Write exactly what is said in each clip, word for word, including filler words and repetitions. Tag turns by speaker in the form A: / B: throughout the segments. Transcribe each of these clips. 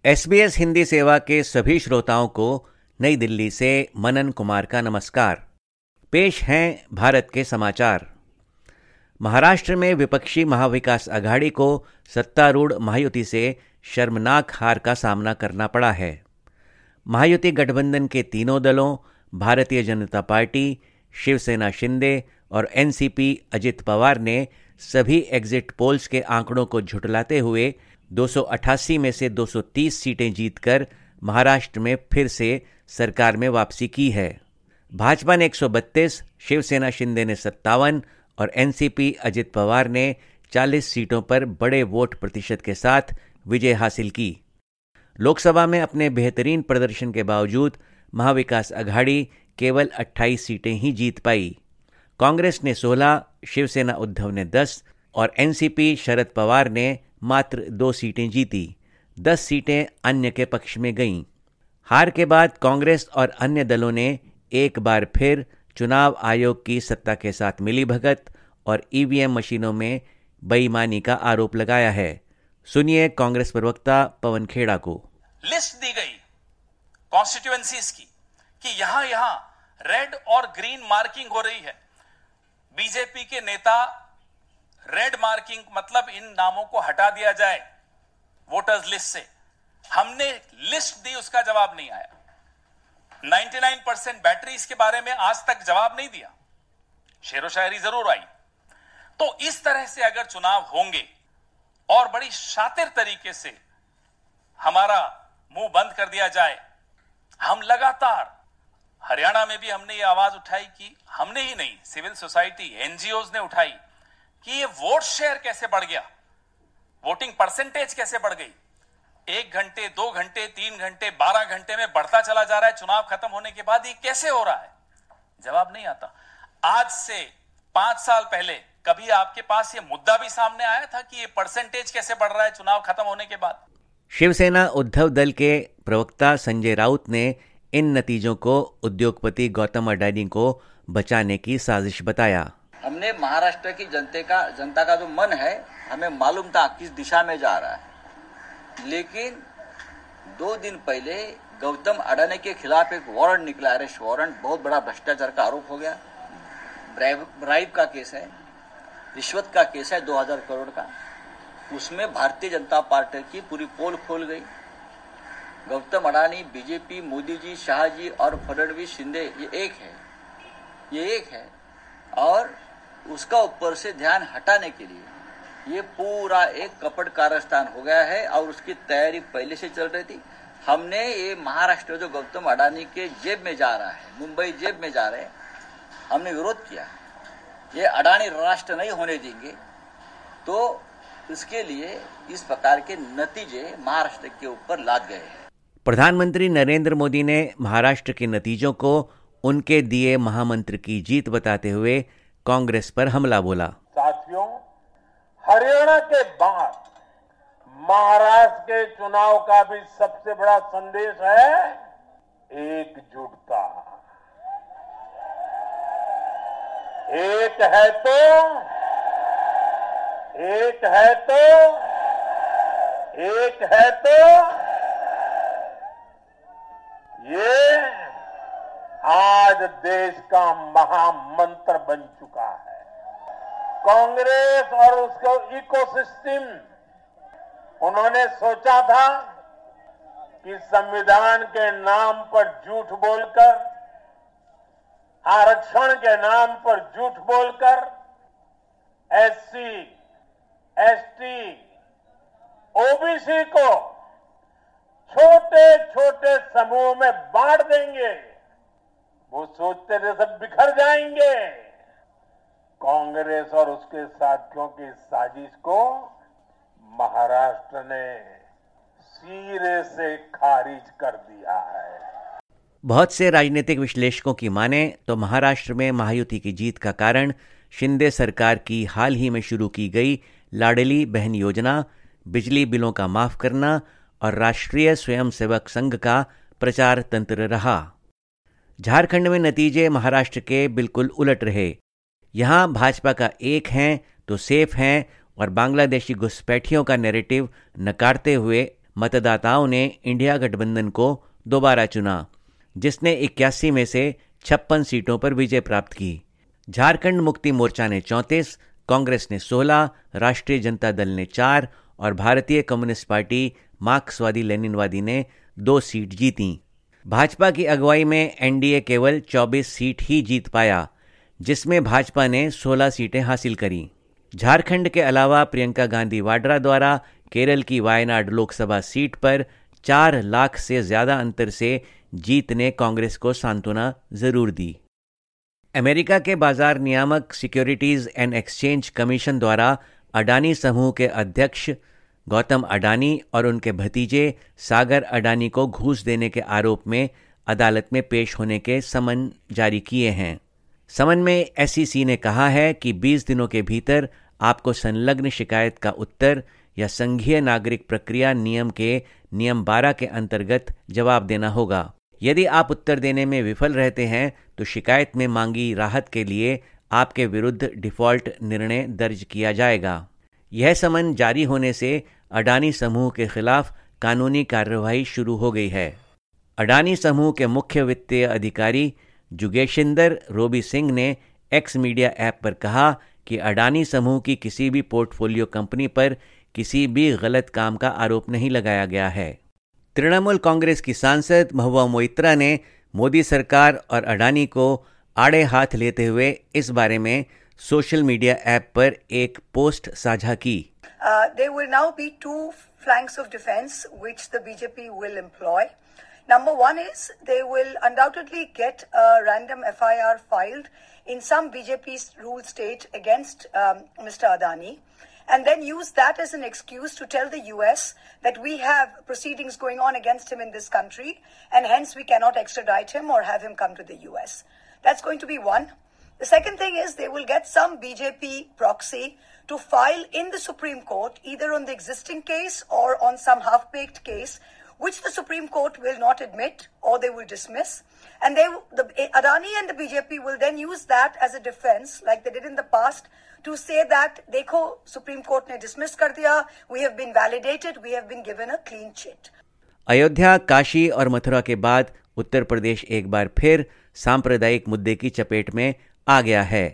A: S B S Hindi सेवा के सभी श्रोताओं को नई दिल्ली से मनन कुमार का नमस्कार। पेश हैं भारत के समाचार। महाराष्ट्र में विपक्षी महाविकास अघाड़ी को सत्तारूढ़ महायुति से शर्मनाक हार का सामना करना पड़ा है। महायुति गठबंधन के तीनों दलों भारतीय जनता पार्टी, शिवसेना शिंदे और N C P Ajit Pawar ने सभी एग्जिट पोल्स के आंकड़ों को झुठलाते हुए दो सौ अट्ठासी में से दो सौ तीस सीटें जीतकर महाराष्ट्र में फिर से सरकार में वापसी की है। भाजपा ने एक सौ बत्तीस, शिवसेना शिंदे ने सत्तावन और N C P Ajit Pawar ने चालीस सीटों पर बड़े वोट प्रतिशत के साथ विजय हासिल की। लोकसभा में अपने बेहतरीन प्रदर्शन के बावजूद महाविकास अघाड़ी केवल अट्ठाईस सीटें ही जीत पाई। कांग्रेस ने सोलह, शिवसेना उद्धव ने दस और N C P Sharad Pawar ने मात्र दो सीटें जीती। दस सीटें अन्य के पक्ष में गईं। हार के बाद कांग्रेस और अन्य दलों ने एक बार फिर चुनाव आयोग की सत्ता के साथ मिलीभगत और ई वी एम मशीनों में बेईमानी का आरोप लगाया है। सुनिए कांग्रेस प्रवक्ता पवन खेड़ा को।
B: लिस्ट दी गई कॉन्स्टिट्यूएंसीज की कि यहां यहां रेड और ग्रीन मार्किंग हो रही है। बीजेपी के नेता रेड मार्किंग मतलब इन नामों को हटा दिया जाए वोटर्स लिस्ट से। हमने लिस्ट दी, उसका जवाब नहीं आया। निन्यानवे परसेंट बैटरीज के बारे में आज तक जवाब नहीं दिया। शेरो शायरी जरूर आई। तो इस तरह से अगर चुनाव होंगे और बड़ी शातिर तरीके से हमारा मुंह बंद कर दिया जाए, हम लगातार हरियाणा में भी हमने ये आवाज उठाई कि हमने ही नहीं, सिविल सोसाइटी, एन जी ओज ने उठाई कि ये वोट शेयर कैसे बढ़ गया, वोटिंग परसेंटेज कैसे बढ़ गई। एक घंटे, दो घंटे, तीन घंटे, बारह घंटे में बढ़ता चला जा रहा है। चुनाव खत्म होने के बाद ये कैसे हो रहा है, जवाब नहीं आता। आज से पांच साल पहले कभी आपके पास ये मुद्दा भी सामने आया था कि ये परसेंटेज कैसे बढ़ रहा है चुनाव खत्म होने के बाद?
A: शिवसेना उद्धव दल के प्रवक्ता संजय राउत ने इन नतीजों को उद्योगपति गौतम अडानी को बचाने की साजिश बताया।
C: हमने महाराष्ट्र की जनता का जनता का जो मन है, हमें मालूम था किस दिशा में जा रहा है, लेकिन दो दिन पहले गौतम अडानी के खिलाफ एक वारंट निकला, अरेस्ट वारंट। बहुत बड़ा भ्रष्टाचार का आरोप हो गया। ब्राइब ब्राइब का केस है, रिश्वत का केस है दो हज़ार करोड़ का। उसमें भारतीय जनता पार्टी की पूरी पोल खोल गई। गौतम अडानी, बीजेपी, मोदी जी, शाह जी और फडणवीस, शिंदे, ये एक है, ये एक है। और उसका ऊपर से ध्यान हटाने के लिए ये पूरा एक कपट कारस्तान हो गया है और उसकी तैयारी पहले से चल रही थी। हमने ये महाराष्ट्र जो गौतम अडानी के जेब में जा रहा है, मुंबई जेब में जा रहे हैं, हमने विरोध किया। ये अडानी राष्ट्र नहीं होने देंगे। तो इसके लिए इस प्रकार के नतीजे महाराष्ट्र के ऊपर लाद गए हैं।
A: प्रधानमंत्री नरेंद्र मोदी ने महाराष्ट्र के नतीजों को उनके दिए महामंत्र की जीत बताते हुए कांग्रेस पर हमला बोला।
D: साथियों, हरियाणा के बाद महाराष्ट्र के चुनाव का भी सबसे बड़ा संदेश है एकजुटता। एक है तो एक है तो एक है तो ये आज देश का महामंत्र बन चुका है। कांग्रेस और उसका इकोसिस्टम, उन्होंने सोचा था कि संविधान के नाम पर झूठ बोलकर, आरक्षण के नाम पर झूठ बोलकर S C, S T, O B C को छोटे छोटे समूह में बांट देंगे। वो सोचते थे सब बिखर जाएंगे। कांग्रेस और उसके साथियों की साजिश को महाराष्ट्र ने सिरे से खारिज कर दिया है।
A: बहुत से राजनीतिक विश्लेषकों की माने तो महाराष्ट्र में महायुति की जीत का कारण शिंदे सरकार की हाल ही में शुरू की गई लाडली बहन योजना, बिजली बिलों का माफ करना और राष्ट्रीय स्वयंसेवक संघ का प्रचार तंत्र रहा। झारखंड में नतीजे महाराष्ट्र के बिल्कुल उलट रहे। यहां भाजपा का एक हैं तो सेफ हैं और बांग्लादेशी घुसपैठियों का नैरेटिव नकारते हुए मतदाताओं ने इंडिया गठबंधन को दोबारा चुना, जिसने इक्यासी में से छप्पन सीटों पर विजय प्राप्त की। झारखंड मुक्ति मोर्चा ने चौंतीस, कांग्रेस ने सोलह, राष्ट्रीय जनता दल ने चार और भारतीय कम्युनिस्ट पार्टी मार्क्सवादी लेनिनवादी ने दो सीट जीतीं। भाजपा की अगुवाई में एनडीए केवल चौबीस सीट ही जीत पाया, जिसमें भाजपा ने सोलह सीटें हासिल करीं। झारखंड के अलावा प्रियंका गांधी वाड्रा द्वारा केरल की वायनाड लोकसभा सीट पर चार लाख से ज्यादा अंतर से जीत ने कांग्रेस को सांत्वना जरूर दी। अमेरिका के बाजार नियामक सिक्योरिटीज एंड एक्सचेंज कमीशन द्वारा अडानी समूह के अध्यक्ष गौतम अडानी और उनके भतीजे सागर अडानी को घूस देने के आरोप में अदालत में पेश होने के समन जारी किए हैं। समन में एसईसी ने कहा है कि बीस दिनों के भीतर आपको संलग्न शिकायत का उत्तर या संघीय नागरिक प्रक्रिया नियम के नियम बारह के अंतर्गत जवाब देना होगा। यदि आप उत्तर देने में विफल रहते हैं तो शिकायत में मांगी राहत के लिए आपके विरुद्ध डिफॉल्ट निर्णय दर्ज किया जाएगा। यह समन जारी होने से अडानी समूह के खिलाफ कानूनी कार्रवाई शुरू हो गई है। अडानी समूह के मुख्य वित्तीय अधिकारी जुगेशिंदर रोबी सिंह ने एक्स मीडिया ऐप पर कहा कि अडानी समूह की किसी भी पोर्टफोलियो कंपनी पर किसी भी गलत काम का आरोप नहीं लगाया गया है। तृणमूल कांग्रेस की सांसद महुआ मोइत्रा ने मोदी सरकार और अडानी को आड़े हाथ लेते हुए इस बारे में सोशल मीडिया ऐप पर एक पोस्ट साझा की।
E: Uh, there will now be two flanks of defense which the B J P will employ. Number one is they will undoubtedly get a random F I R filed in some B J P ruled state against um, Mister Adani, and then use that as an excuse to tell the U S that we have proceedings going on against him in this country and hence we cannot extradite him or have him come to the U S. That's going to be one. The second thing is they will get some B J P proxy to file in the Supreme Court either on the existing case or on some half-baked case which the Supreme Court will not admit or they will dismiss. And they, the Adani and the B J P will then use that as a defense like they did in the past to say that dekho Supreme Court ne dismiss kar diya, we have been validated, we have been given a clean chit.
A: Ayodhya, Kashi और मथुरा के बाद उत्तर प्रदेश एक बार फिर सांप्रदायिक मुद्दे की चपेट में आ गया है।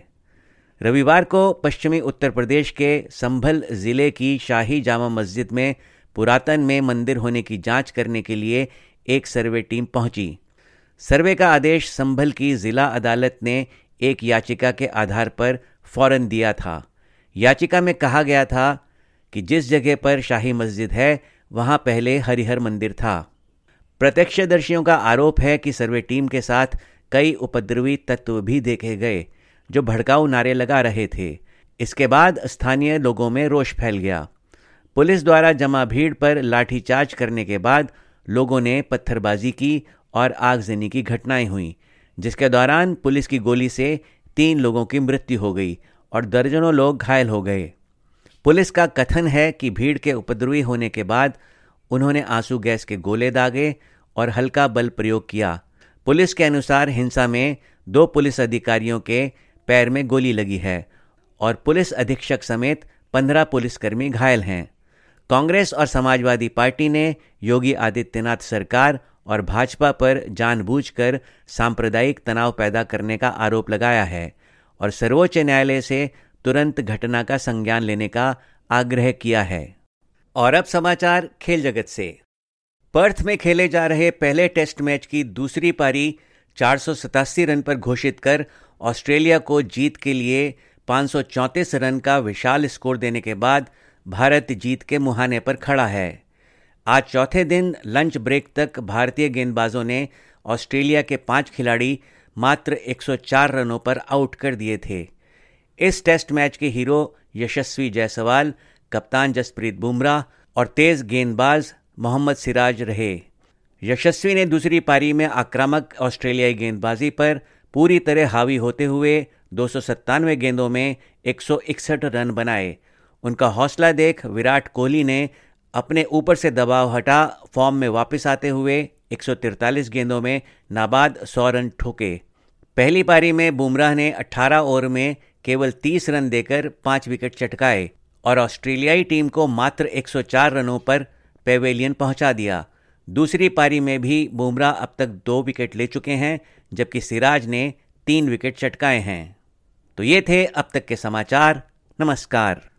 A: रविवार को पश्चिमी उत्तर प्रदेश के संभल जिले की शाही जामा मस्जिद में पुरातन में मंदिर होने की जांच करने के लिए एक सर्वे टीम पहुंची। सर्वे का आदेश संभल की जिला अदालत ने एक याचिका के आधार पर फौरन दिया था। याचिका में कहा गया था कि जिस जगह पर शाही मस्जिद है वहां पहले हरिहर मंदिर था। प्रत्यक्षदर्शियों का आरोप है कि सर्वे टीम के साथ कई उपद्रवी तत्व भी देखे गए जो भड़काऊ नारे लगा रहे थे। इसके बाद स्थानीय लोगों में रोष फैल गया। पुलिस द्वारा जमा भीड़ पर लाठीचार्ज करने के बाद लोगों ने पत्थरबाजी की और आगजनी की घटनाएं हुईं, जिसके दौरान पुलिस की गोली से तीन लोगों की मृत्यु हो गई और दर्जनों लोग घायल हो गए। पुलिस का कथन है कि भीड़ के उपद्रवी होने के बाद उन्होंने आंसू गैस के गोले दागे और हल्का बल प्रयोग किया। पुलिस के अनुसार हिंसा में दो पुलिस अधिकारियों के पैर में गोली लगी है और पुलिस अधीक्षक समेत पंद्रह पुलिसकर्मी घायल हैं। कांग्रेस और समाजवादी पार्टी ने योगी आदित्यनाथ सरकार और भाजपा पर जानबूझकर सांप्रदायिक तनाव पैदा करने का आरोप लगाया है और सर्वोच्च न्यायालय से तुरंत घटना का संज्ञान लेने का आग्रह किया है। और अब समाचार खेल जगत से। पर्थ में खेले जा रहे पहले टेस्ट मैच की दूसरी पारी चार सौ सतासी रन पर घोषित कर ऑस्ट्रेलिया को जीत के लिए पाँच सौ चौंतीस रन का विशाल स्कोर देने के बाद भारत जीत के मुहाने पर खड़ा है। आज चौथे दिन लंच ब्रेक तक भारतीय गेंदबाजों ने ऑस्ट्रेलिया के पांच खिलाड़ी मात्र एक सौ चार रनों पर आउट कर दिए थे। इस टेस्ट मैच के हीरो यशस्वी जायसवाल, कप्तान जसप्रीत बुमराह और तेज गेंदबाज मोहम्मद सिराज रहे। यशस्वी ने दूसरी पारी में आक्रामक ऑस्ट्रेलियाई गेंदबाजी पर पूरी तरह हावी होते हुए दो सौ सत्तानवे गेंदों में एक सौ इकसठ रन बनाए। उनका हौसला देख विराट कोहली ने अपने ऊपर से दबाव हटा फॉर्म में वापस आते हुए एक सौ तिरतालीस गेंदों में नाबाद सौ रन ठोके। पहली पारी में बुमराह ने अठारह ओवर में केवल तीस रन देकर पांच विकेट चटकाए और ऑस्ट्रेलियाई टीम को मात्र एक सौ चार रनों पर पेवेलियन पहुंचा दिया। दूसरी पारी में भी बुमराह अब तक दो विकेट ले चुके हैं, जबकि सिराज ने तीन विकेट चटकाए हैं। तो ये थे अब तक के समाचार। नमस्कार।